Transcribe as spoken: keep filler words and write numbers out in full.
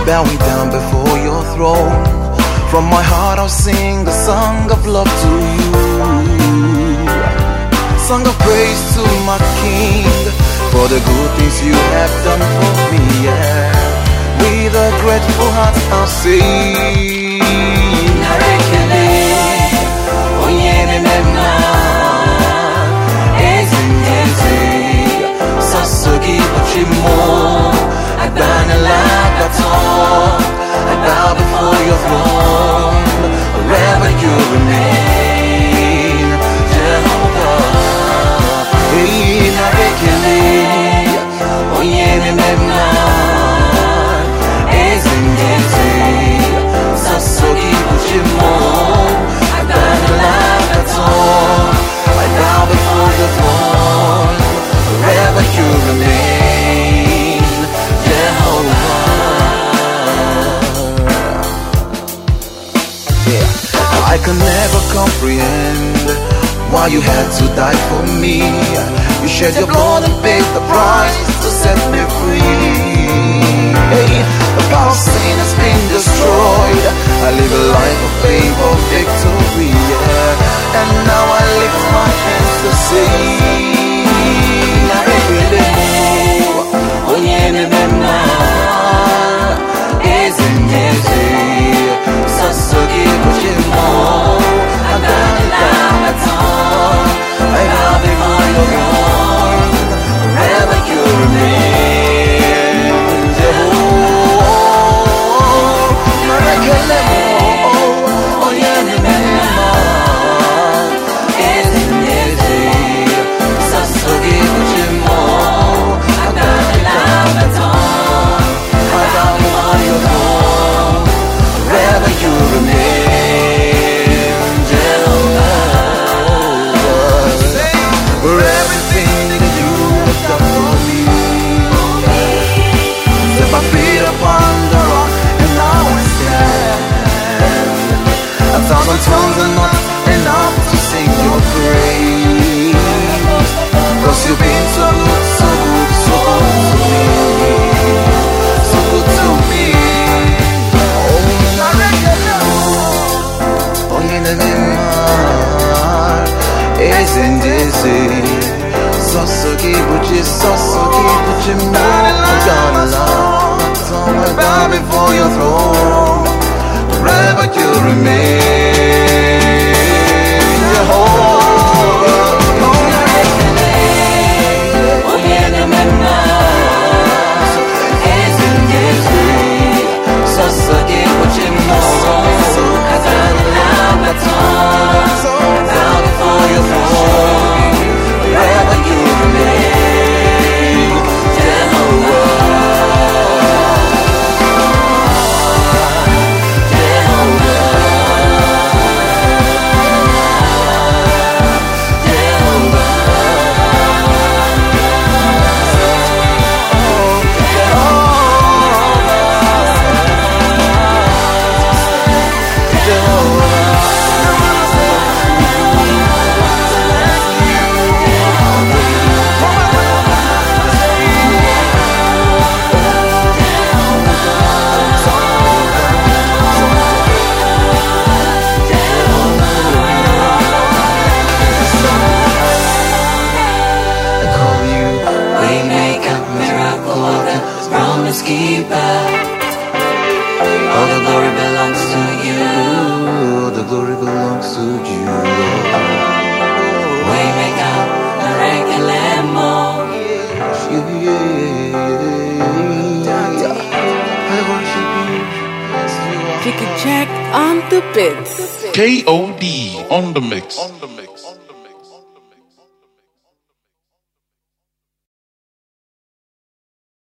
bowing down before your throne. From my heart I'll sing a song of love to you, song of praise to my King, for the good things you have done for me, yeah. With a grateful heart I'll sing. Narekele, onyene mema, ezi ezi, sasogi uchimo, agbana lagato, I bow before your throne, wherever you remain, Jehovah. Hey, narekele, onyene mema, ezi ezi, sasogi uchimo, agbana lagato, I bow before your throne, wherever you remain, Jehovah. I can never comprehend why you had to die for me. You shed your blood and paid the price to set me free. Hey, the power of sin has been destroyed. I live a life of faith, of victory, yeah. And now I lift my hands to say, I bow before your throne, wherever you remain, Jehovah. Narekele mo, onyene mema, ezi ezi, sasogi uchimo, agbana lagato, I bow before your throne, wherever you remain, Jehovah. For everything that you have done for me, set my feet upon the rock and now I stand. A thousand tongues are not enough to sing your praise, 'cause you've been so good, so good, so good to me, so good to me. Oh, narekele, onyene mema, ezi ezi, sasogi uchi, sasogi uchi mo, agbana lagato, I bow before your throne, wherever you remain, Jehovah. Oh, narekele, onyene mema, ezi ezi, sasogi uchi mo, agbana lagato, bow before your throne, wherever you remain, Jehovah. Keeper, all the glory belongs to you. All the glory belongs to you, Lord. Waymaker, narekele mo, yeah, I worship you. Chicken check on the bits. K O D on the mix. On the mix.